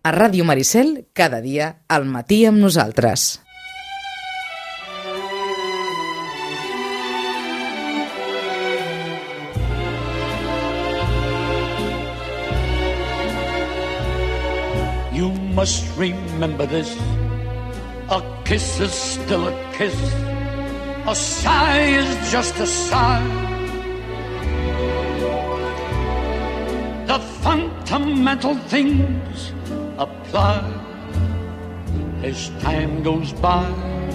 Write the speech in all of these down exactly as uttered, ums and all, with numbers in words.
A Ràdio Maricel, cada dia, al matí amb nosaltres. You must remember this. A kiss is still a kiss. A sigh is just a sigh. The fundamental things apply as time goes by.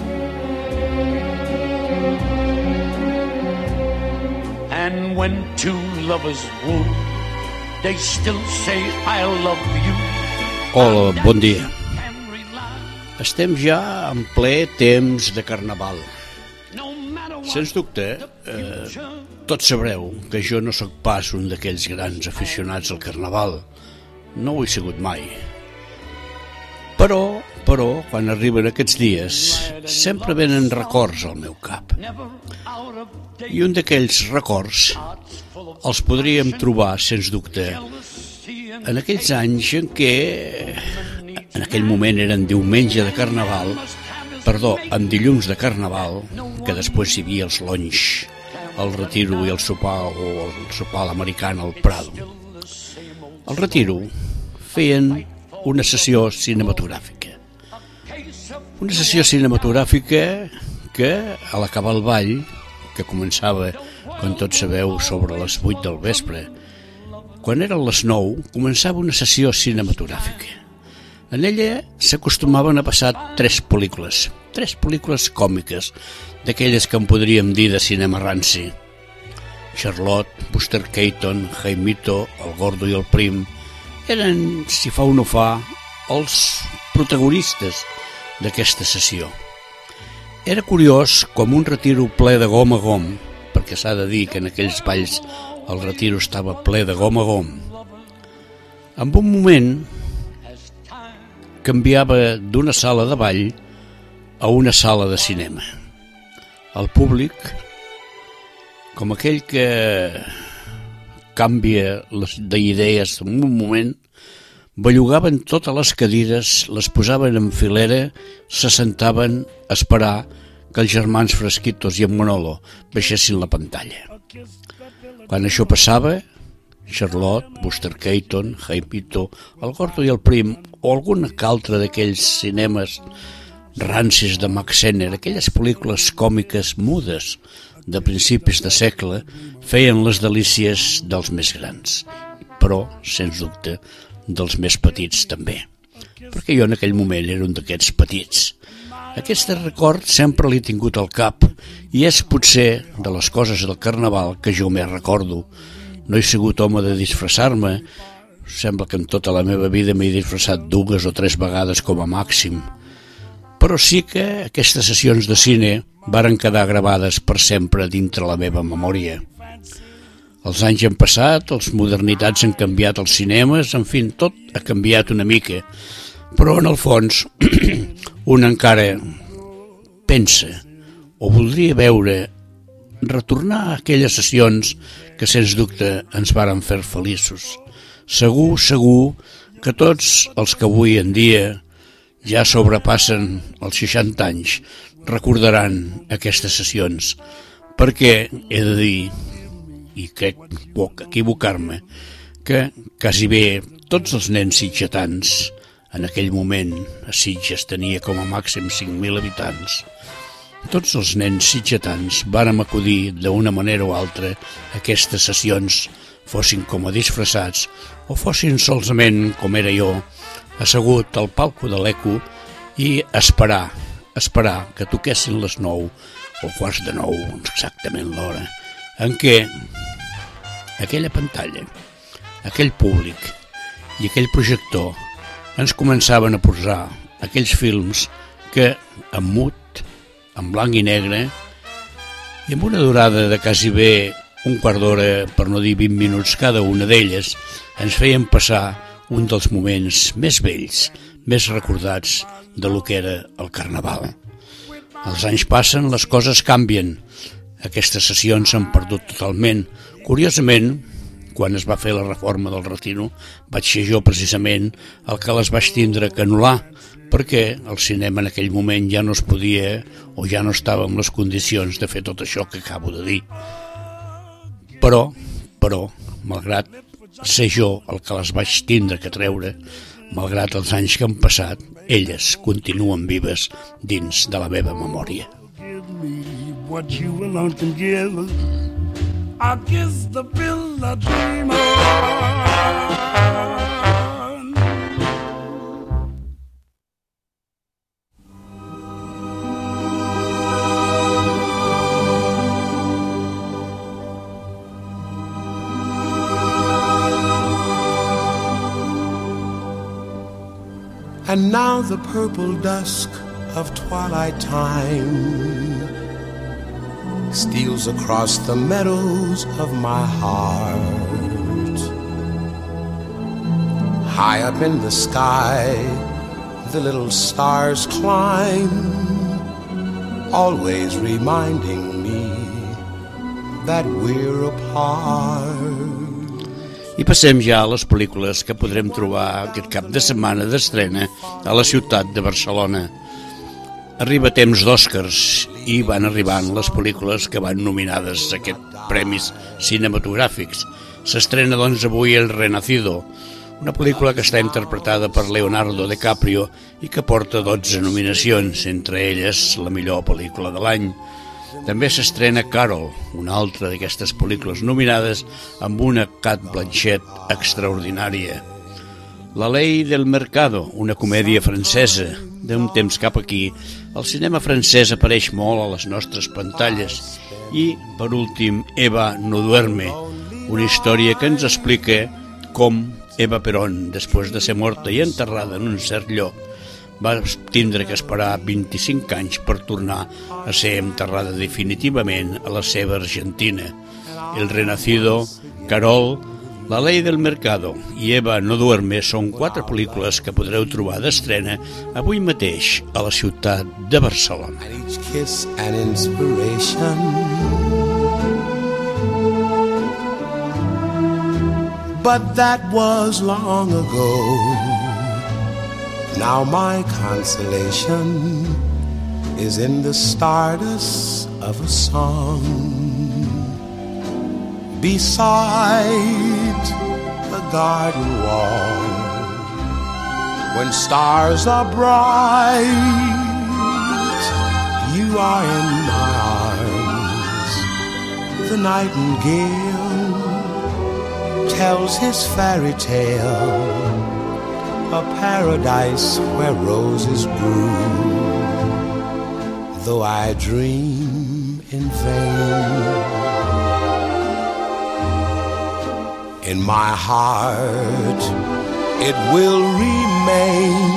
And when two lovers woo, they still say I love you. Hola, bon dia. Estem ja en ple temps de Carnaval. Sens dubte, eh, tots sabreu que jo no sóc pas un d'aquells grans aficionats al Carnaval. No ho he sigut mai. Però, però, quan arriben aquests dies, sempre venen records al meu cap. I un d'aquells records els podríem trobar, sens dubte, en aquells anys en què, en aquell moment eren diumenge de Carnaval, perdó, en dilluns de Carnaval, que després hi havia els lonys, el Retiro i el sopar, o el sopar a l'americana al Prado. Al Retiro feien una sessió cinematogràfica. Una sessió cinematogràfica que, a l'acabar el ball, que començava, com tots sabeu, sobre les vuit del vespre, quan eren les nou, començava una sessió cinematogràfica. En ella s'acostumaven a passar tres pel·lícules, tres pel·lícules còmiques, d'aquelles que en podríem dir de cinema ranci. Charlotte, Buster Keaton, Jaimito, el Gordo i el Prim, eren, si fa o no fa, els protagonistes d'aquesta sessió. Era curiós com un Retiro ple de gom a gom, perquè s'ha de dir que en aquells balls el Retiro estava ple de gom a gom. En un moment canviava d'una sala de ball a una sala de cinema. El públic, com aquell que canvia d'idees en un moment, bellugaven totes les cadires, les posaven en filera, se sentaven a esperar que els germans Fresquitos i en Manolo baixessin la pantalla. Quan això passava, Charlotte, Buster Keaton, Jaimito, el Gordo i el Prim, o algun altre d'aquells cinemes rancis de Max Senner, aquelles pel·lícules còmiques mudes de principis de segle, feien les delícies dels més grans, però, sens dubte, dels més petits també, perquè jo en aquell moment era un d'aquests petits. Aquest record sempre l'he tingut al cap i és potser de les coses del Carnaval que jo més recordo. No he sigut home de disfressar-me, sembla que en tota la meva vida m'he disfressat dues o tres vegades com a màxim, però sí que aquestes sessions de cine varen quedar gravades per sempre dintre la meva memòria. Els anys han passat, les modernitats han canviat els cinemes, en fi, tot ha canviat una mica, però en el fons un encara pensa o voldria veure retornar a aquelles sessions que sens dubte ens varen fer feliços. Segur, segur que tots els que avui en dia ja sobrepassen els seixanta anys recordaran aquestes sessions, perquè he de dir, i crec poc equivocar-me, que quasi bé tots els nens sitgetans, en aquell moment a Sitges tenia com a màxim cinc mil habitants, tots els nens sitgetans vàrem acudir d'una manera o altra a aquestes sessions, fossin com a disfressats o fossin solament, com era jo, assegut al palco de l'Eco i esperar, esperar que toquessin les nou o quarts de nou, exactament l'hora, en què aquella pantalla, aquell públic i aquell projector ens començaven a posar aquells films que en mut, en blanc i negre, i amb una durada de quasi bé un quart d'hora, per no dir vint minuts cada una d'elles, ens feien passar un dels moments més vells, més recordats de lo que era el Carnaval. Els anys passen, les coses canvien. Aquestes sessions s'han perdut totalment. Curiosament, quan es va fer la reforma del Retiro, vaig ser jo precisament el que les vaig tindre que anul·lar, perquè el cinema en aquell moment ja no es podia o ja no estava en les condicions de fer tot això que acabo de dir. Però, però, malgrat ser jo el que les vaig tindre que treure, malgrat els anys que han passat, elles continuen vives dins de la meva memòria. What you alone can give, I kiss the pill I dream on. And now the purple dusk of twilight time steals across the meadows of my heart. High up in the sky, the little stars climb, always reminding me that we're apart. I passem ja a les pel·lícules que podrem trobar aquest cap de setmana d'estrena a la ciutat de Barcelona. Arriba temps d'Oscars i van arribant les pel·lícules que van nominades a aquests premis cinematogràfics. S'estrena doncs avui El Renacido, una pel·lícula que està interpretada per Leonardo DiCaprio i que porta dotze nominacions, entre elles la millor pel·lícula de l'any. També s'estrena Carol, una altra d'aquestes pel·lícules nominades amb una Cate Blanchett extraordinària. La Ley del Mercado, una comèdia francesa. D'un temps cap aquí, el cinema francès apareix molt a les nostres pantalles. I, per últim, Eva no duerme, una història que ens explica com Eva Perón, després de ser morta i enterrada en un cert lloc, va tindre que esperar vint-i-cinc anys per tornar a ser enterrada definitivament a la seva Argentina. El Renacido, Carol, La Ley del Mercado i Eva no duerme són quatre pel·lícules que podreu trobar d'estrena avui mateix a la ciutat de Barcelona. Each kiss an inspiration, but that was long ago. Now my consolation is in the stardust of a song beside a garden wall. When stars are bright, you are in my arms. The nightingale tells his fairy tale, a paradise where roses grew, though I dream in vain. In my heart it will remain,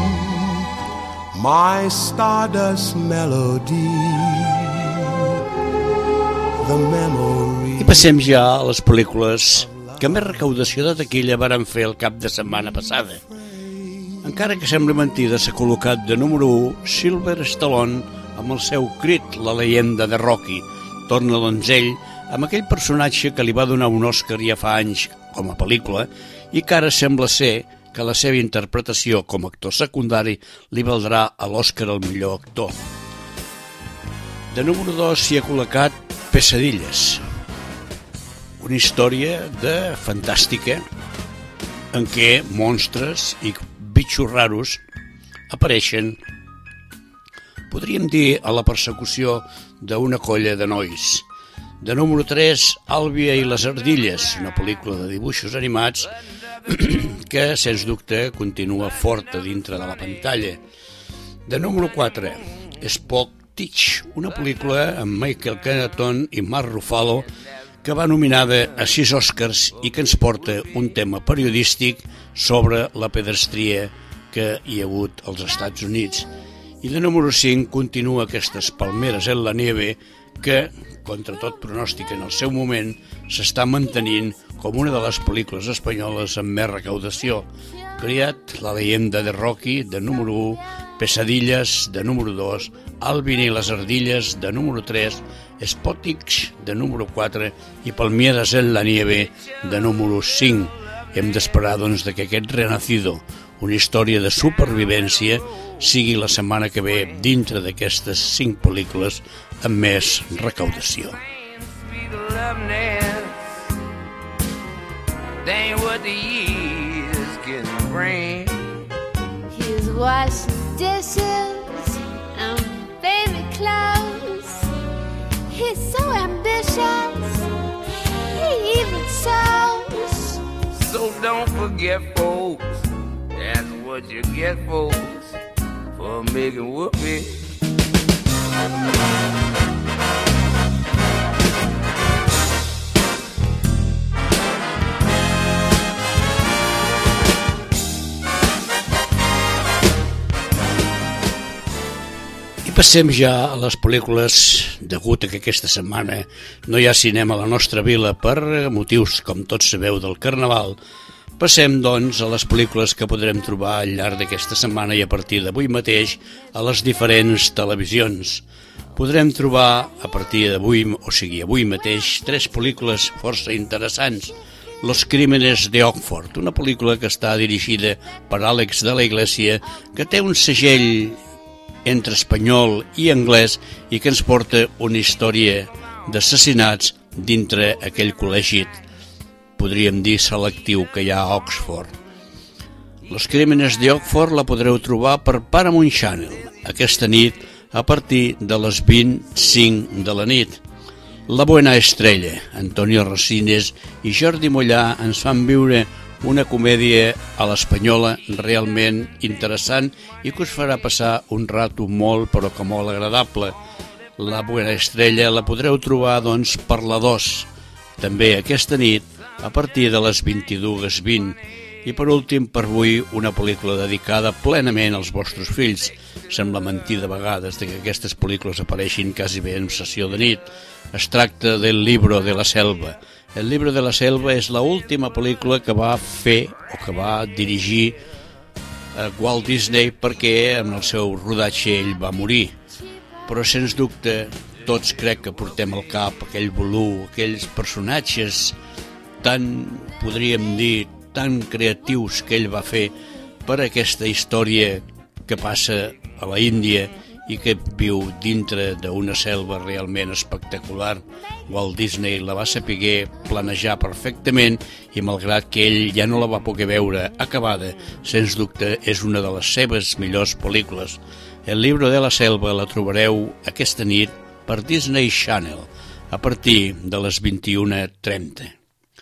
my stardust melody, the memory. I passem ja a les pel·lícules que més recaudació de taquilla varen fer el cap de setmana passada. Encara que sembli mentida, s'ha col·locat de número u Sylvester Stallone amb el seu Creed, la leyenda de Rocky. Torna doncs ell amb aquell personatge que li va donar un Oscar ja fa anys com a pel·lícula i que ara sembla ser que la seva interpretació com a actor secundari li valdrà a l'Oscar al millor actor. De número dos s'hi ha col·locat Pesadilles, una història de fantàstica en què monstres i bitxos raros apareixen, podríem dir, a la persecució d'una colla de nois. De número tres, Àlvia i les ardilles, una pel·lícula de dibuixos animats que, sens dubte, continua forta dintre de la pantalla. De número quatre, Spock Teach, una pel·lícula amb Michael Keaton i Mark Ruffalo que va nominada a sis Oscars i que ens porta un tema periodístic sobre la pedestria que hi ha hagut als Estats Units. I de número cinc continua Aquestes palmeres en la nieve que, contra tot pronòstic en el seu moment, s'està mantenint com una de les pel·lícules espanyoles amb més recaudació. Creat, La leyenda de Rocky, de número u, Pesadilles, de número dos, Alvin i les ardilles, de número tres, Spotix, de número quatre, i Palmeras en la nieve, de número cinc. Hem d'esperar, doncs, que aquest Renacido, una història de supervivència, sigui la setmana que ve dintre d'aquestes cinc pel·lícules amb més recaudació. He's washing dishes and baby clothes. He's so ambitious, he even sews. So don't forget, folks, that's what you get, folks, for making whoopee. I passem ja a les pel·lícules, degut a que aquesta setmana no hi ha cinema a la nostra vila per motius, com tots sabeu, del Carnaval. Passem, doncs, a les pel·lícules que podrem trobar al llarg d'aquesta setmana i a partir d'avui mateix a les diferents televisions. Podrem trobar a partir d'avui, o sigui, avui mateix, tres pel·lícules força interessants. Los Crímenes de Oxford, una pel·lícula que està dirigida per Àlex de la Iglesia, que té un segell entre espanyol i anglès i que ens porta una història d'assassinats dintre aquell col·legi, podríem dir, selectiu que hi ha a Oxford. Los Crímenes de Oxford la podreu trobar per Paramount Channel aquesta nit a partir de les vint i cinc de la nit. La Buena Estrella, Antonio Resines i Jordi Mollà ens fan viure una comèdia a l'espanyola realment interessant i que us farà passar un rato molt però que molt agradable. La Buena Estrella la podreu trobar, doncs, per la dos, també aquesta nit a partir de les vint-i-dues vint. I per últim, per avui, una pel·lícula dedicada plenament als vostres fills. Sembla mentir de vegades de que aquestes pel·lícules apareixin quasi bé en sessió de nit. Es tracta del Libro de la Selva. El Libro de la Selva és l'última pel·lícula que va fer o que va dirigir Walt Disney, perquè en el seu rodatge ell va morir. Però sens dubte tots crec que portem al cap aquell volum, aquells personatges tan, podríem dir, tan creatius que ell va fer per aquesta història que passa a la Índia i que viu dintre d'una selva realment espectacular. Walt Disney la va saber planejar perfectament i malgrat que ell ja no la va poder veure acabada, sens dubte és una de les seves millors pel·lícules. El Libro de la Selva la trobareu aquesta nit per Disney Channel a partir de les vint-i-una trenta.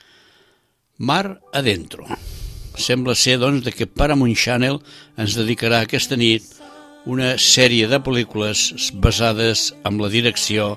Mar Adentro. Sembla ser, doncs, que Paramount Channel ens dedicarà aquesta nit una sèrie de pel·lícules basades en la direcció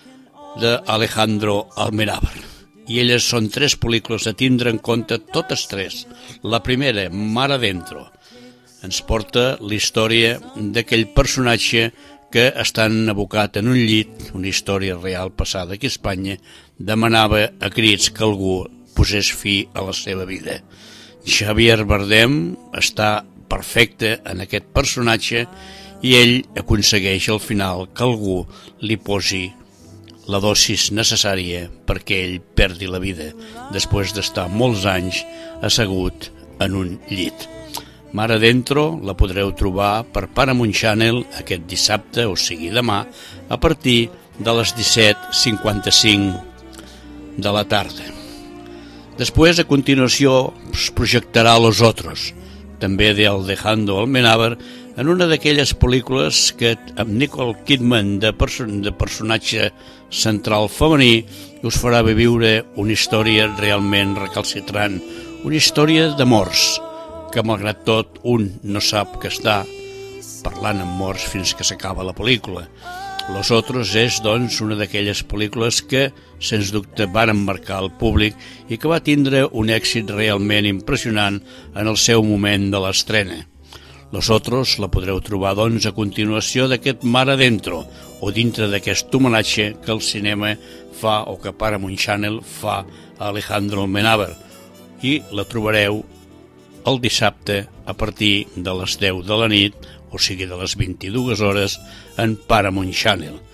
d'Alejandro Amenábar. I elles són tres pel·lícules a tindre en compte, totes tres. La primera, Mar Adentro, ens porta la història d'aquell personatge que, estant abocat en un llit, una història real passada aquí a Espanya, demanava a crits que algú posés fi a la seva vida. Javier Bardem està perfecte en aquest personatge i ell aconsegueix al final que algú li posi la dosis necessària perquè ell perdi la vida després d'estar molts anys assegut en un llit. Mar Adentro la podreu trobar per Paramount Channel aquest dissabte, o sigui demà, a partir de les disset cinquanta-cinc de la tarda. Després, a continuació, es projectarà Los Otros, també d'Alejandro Amenábar, en una d'aquelles pel·lícules que amb Nicole Kidman de, perso de personatge central femení us farà viure una història realment recalcitrant, una història d'amors, que malgrat tot un no sap que està parlant amb morts fins que s'acaba la pel·lícula. Los Otros és, doncs, una d'aquelles pel·lícules que, sens dubte, van emmarcar el públic i que va tindre un èxit realment impressionant en el seu moment de l'estrena. Los Otros la podreu trobar, doncs, a continuació d'aquest Mar Adentro, o dintre d'aquest homenatge que el cinema fa, o que Paramount Channel fa a Alejandro Amenábar, i la trobareu el dissabte a partir de les deu de la nit, o sigui de les vint-i-dues hores, en Paramount Channel.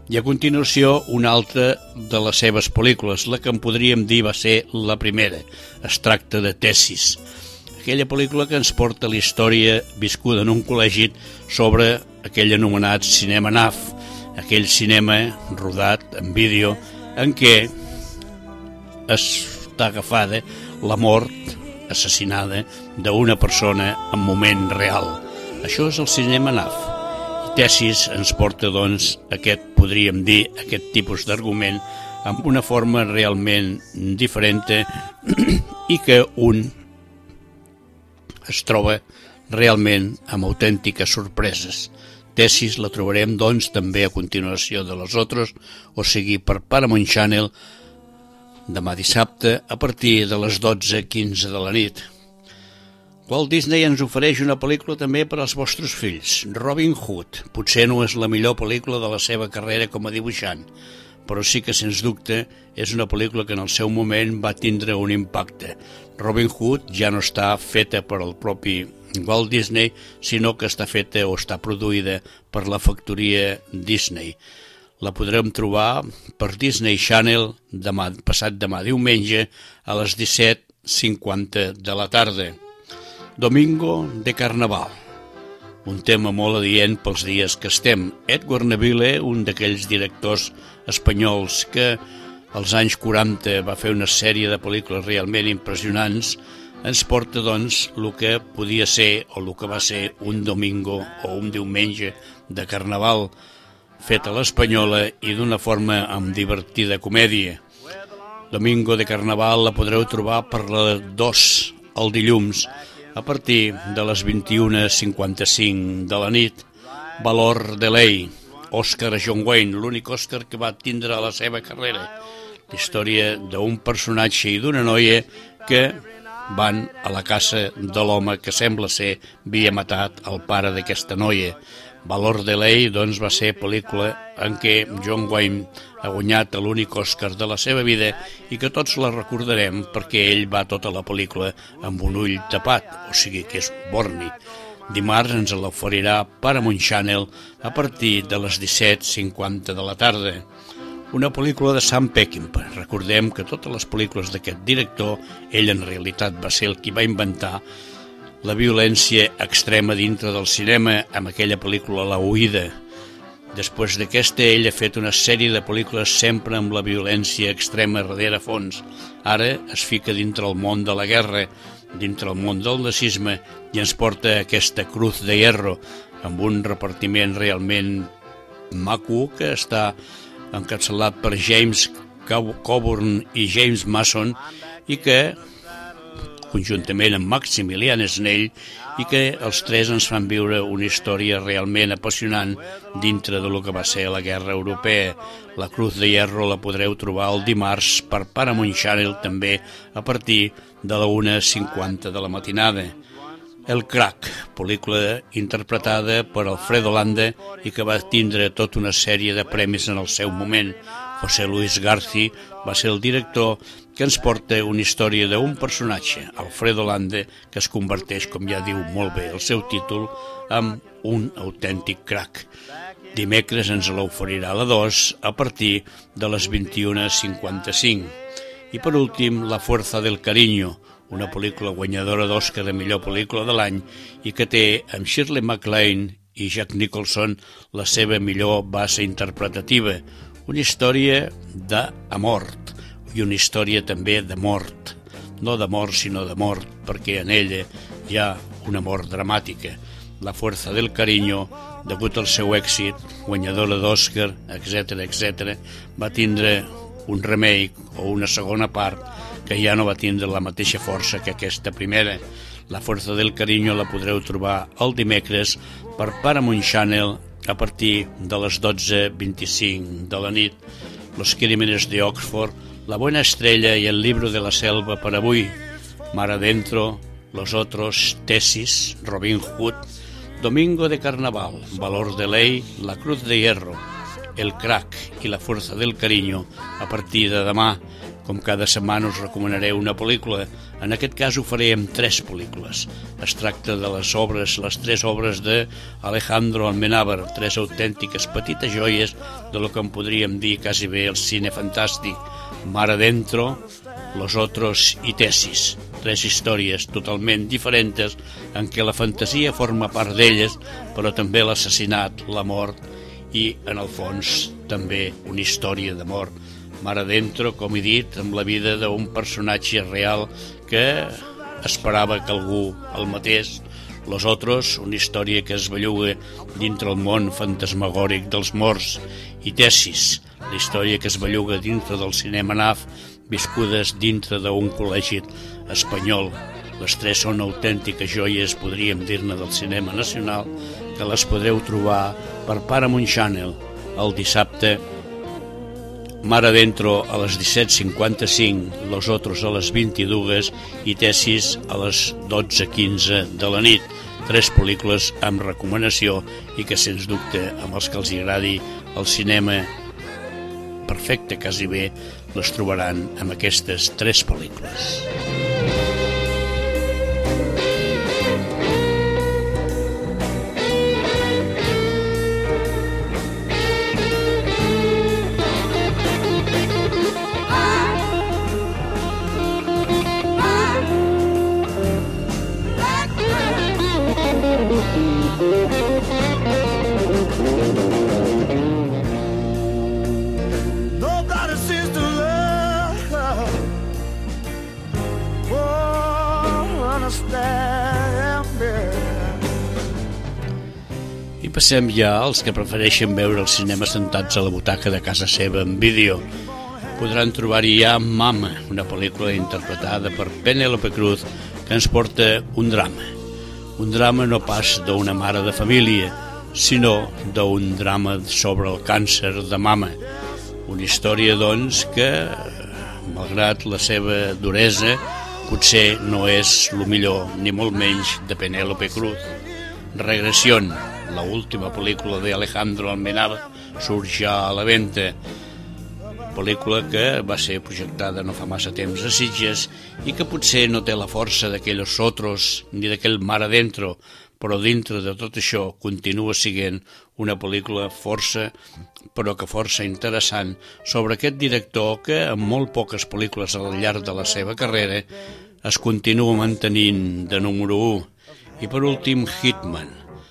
I a continuació una altra de les seves pel·lícules, la que en podríem dir va ser la primera. Es tracta de Tessis, aquella pel·lícula que ens porta la història viscuda en un col·legi sobre aquell anomenat cinema N A F, aquell cinema rodat en vídeo en què està agafada la mort assassinada d'una persona en moment real. Això és el cinema N A F. Tessis ens porta, doncs, aquest, podríem dir, aquest tipus d'argument amb una forma realment diferent i que un es troba realment amb autèntiques sorpreses. Tessis la trobarem, doncs, també a continuació de Los Otros, o sigui, per Paramount Channel, demà dissabte, a partir de les dotze quinze de la nit. Walt Disney ens ofereix una pel·lícula també per als vostres fills, Robin Hood. Potser no és la millor pel·lícula de la seva carrera com a dibuixant, però sí que, sens dubte, és una pel·lícula que en el seu moment va tindre un impacte. Robin Hood ja no està feta per el propi Walt Disney, sinó que està feta o està produïda per la factoria Disney. La podrem trobar per Disney Channel demà, passat demà diumenge a les disset cinquanta de la tarda. Domingo de Carnaval, un tema molt adient pels dies que estem. Edgar Neville, un d'aquells directors espanyols que als anys quaranta va fer una sèrie de pel·lícules realment impressionants, ens porta, doncs, el que podia ser o el que va ser un domingo o un diumenge de Carnaval, fet a l'espanyola i d'una forma amb divertida comèdia. Domingo de Carnaval la podreu trobar per la dos el dilluns, a partir de les vint-i-una cinquanta-cinc de la nit. Valor de Ley, Oscar John Wayne, l'únic Oscar que va tindre a la seva carrera. La història d'un personatge i d'una noia que van a la casa de l'home que sembla ser havia matat el pare d'aquesta noia. Valor de Ley, doncs, va ser pel·lícula en què John Wayne ha guanyat l'únic Oscar de la seva vida i que tots la recordarem perquè ell va tota la pel·lícula amb un ull tapat, o sigui que és borni. Dimarts ens l'oferirà Paramount Channel a partir de les disset cinquanta de la tarda. Una pel·lícula de Sam Peckinpah. Recordem que totes les pel·lícules d'aquest director, ell en realitat va ser el qui va inventar la violència extrema dintre del cinema amb aquella pel·lícula La Huida. Després d'aquesta, ell ha fet una sèrie de pel·lícules sempre amb la violència extrema darrere fons. Ara es fica dintre el món de la guerra, dintre el món del nazisme, i ens porta aquesta Cruz de Hierro, amb un repartiment realment maco que està encapçalat per James Coburn i James Mason i que conjuntament amb Maximilian Snell, i que els tres ens fan viure una història realment apassionant dintre de lo que va ser la guerra europea. La Cruz de Hierro la podreu trobar el dimarts per Paramount Channel també a partir de la una cinquanta de la matinada. El Crack, pel·lícula interpretada per Alfredo Landa i que va tindre tota una sèrie de premis en el seu moment. José Luis García va ser el director, que ens porta una història d'un personatge, Alfredo Landa, que es converteix, com ja diu molt bé el seu títol, en un autèntic crack. Dimecres ens l'oferirà a la dos a partir de les vint-i-una cinquanta-cinc. I per últim, La Fuerza del Cariño, una pel·lícula guanyadora d'Oscar de millor pel·lícula de l'any i que té amb Shirley MacLaine i Jack Nicholson la seva millor base interpretativa. Una història d'amor i una història també de mort. No de mort, sinó de mort, perquè en ella hi ha una mort dramàtica. La Fuerza del Cariño, degut al seu èxit, guanyadora d'Oscar, etcètera, etcètera, va tindre un remake o una segona part que ja no va tindre la mateixa força que aquesta primera. La Fuerza del Cariño la podreu trobar el dimecres per Paramount Channel a partir de les dotze vint-i-cinc de la nit. Los Crímenes de Oxford, La Buena Estrella i El Libro de la Selva per avui. Mar Adentro, Los Otros, Tessis, Robin Hood, Domingo de Carnaval, Valor de Ley, La Cruz de Hierro, El Crack i La Fuerza del Cariño a partir de demà. Com cada setmana us recomanaré una pel·lícula. En aquest cas ho faré amb tres pel·lícules. Es tracta de les obres, les tres obres de Alejandro Amenábar, tres autèntiques petites joies de lo que en podríem dir quasi bé el cine fantàstic. Mar adentro, Los otros i Tesis. Tres històries totalment diferents en què la fantasia forma part d'elles, però també l'assassinat, la mort i, en el fons, també una història d'amor. Mar adentro, com he dit, amb la vida d'un personatge real que esperava que algú el matés. Los otros, una història que es belluga dintre el món fantasmagòric dels morts. I Tesis, la història que es belluga dintre del cinema naf, viscudes dintre d'un col·legi espanyol. Les tres són autèntiques joies, podríem dir-ne, del cinema nacional, que les podreu trobar per Paramount Channel el dissabte. Mar adentro a les disset cinquanta-cinc, Los otros a les vint-i-dues i Tesis a les dotze quinze de la nit. Tres pel·lícules amb recomanació i que, sens dubte, amb els que els agradi el cinema perfecte, quasi bé, les trobaran amb aquestes tres pel·lícules. Passem ja als que prefereixen veure el cinema sentats a la butaca de casa seva en vídeo. Podran trobar-hi ja Mama, una pel·lícula interpretada per Penélope Cruz que ens porta un drama. Un drama no pas d'una mare de família, sinó d'un drama sobre el càncer de mama. Una història, doncs, que, malgrat la seva duresa, potser no és el millor, ni molt menys, de Penélope Cruz. Regresión, la última pel·lícula de Alejandro Amenábar, surt ja a la venda. Pel·lícula que va ser projectada no fa massa temps a Sitges i que potser no té la força d'aquells otros ni d'aquell Mar adentro, però dintre de tot això continua sent una pel·lícula força, però que força interessant, sobre aquest director que amb molt poques pel·lícules al llarg de la seva carrera es continua mantenint de número u. I per últim, Hitman,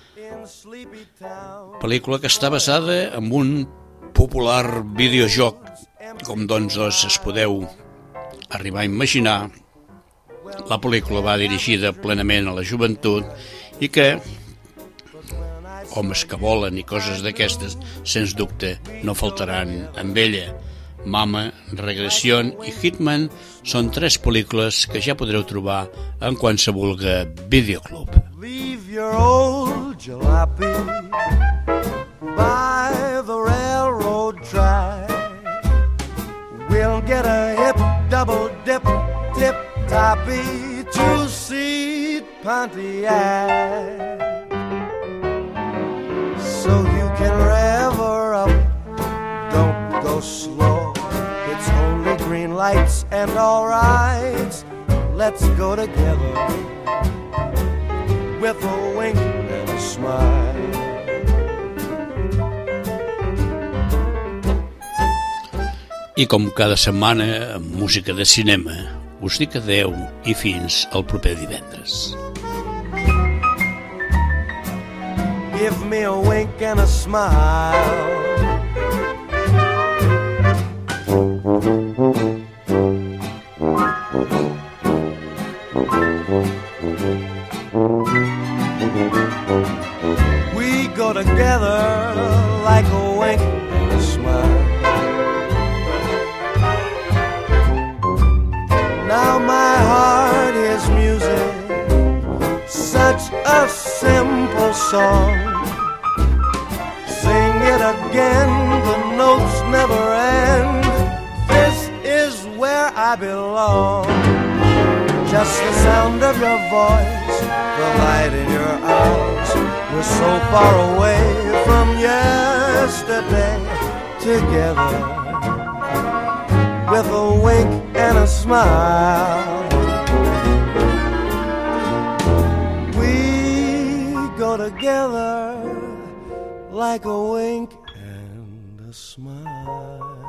pel·lícula que està basada en un popular videojoc, com doncs es podeu arribar a imaginar. La pel·lícula va dirigida plenament a la joventut i que homes que volen i coses d'aquestes, sens dubte, no faltaran amb ella. Mama, Regresión i Hitman són tres pel·lícules que ja podreu trobar en qualsevol videoclub. Leave your old jalopy by the railroad track. We'll get a hip double dip tip toppy two-seat Pontiac, so you can rev her up. Don't go slow, it's only green lights and all right. Let's go together with a wink and a smile. I com cada setmana, amb música de cinema, us dic adeu i fins al proper divendres. Give me a wink and a smile. We go together like a wink and a smile. Now my heart is music, such a simple song. Sing it again, the notes never end. This is where I belong. Just the sound of your voice, the light in your eyes. We're so far away from yesterday, together with a wink and a smile. We go together like a wink and a smile.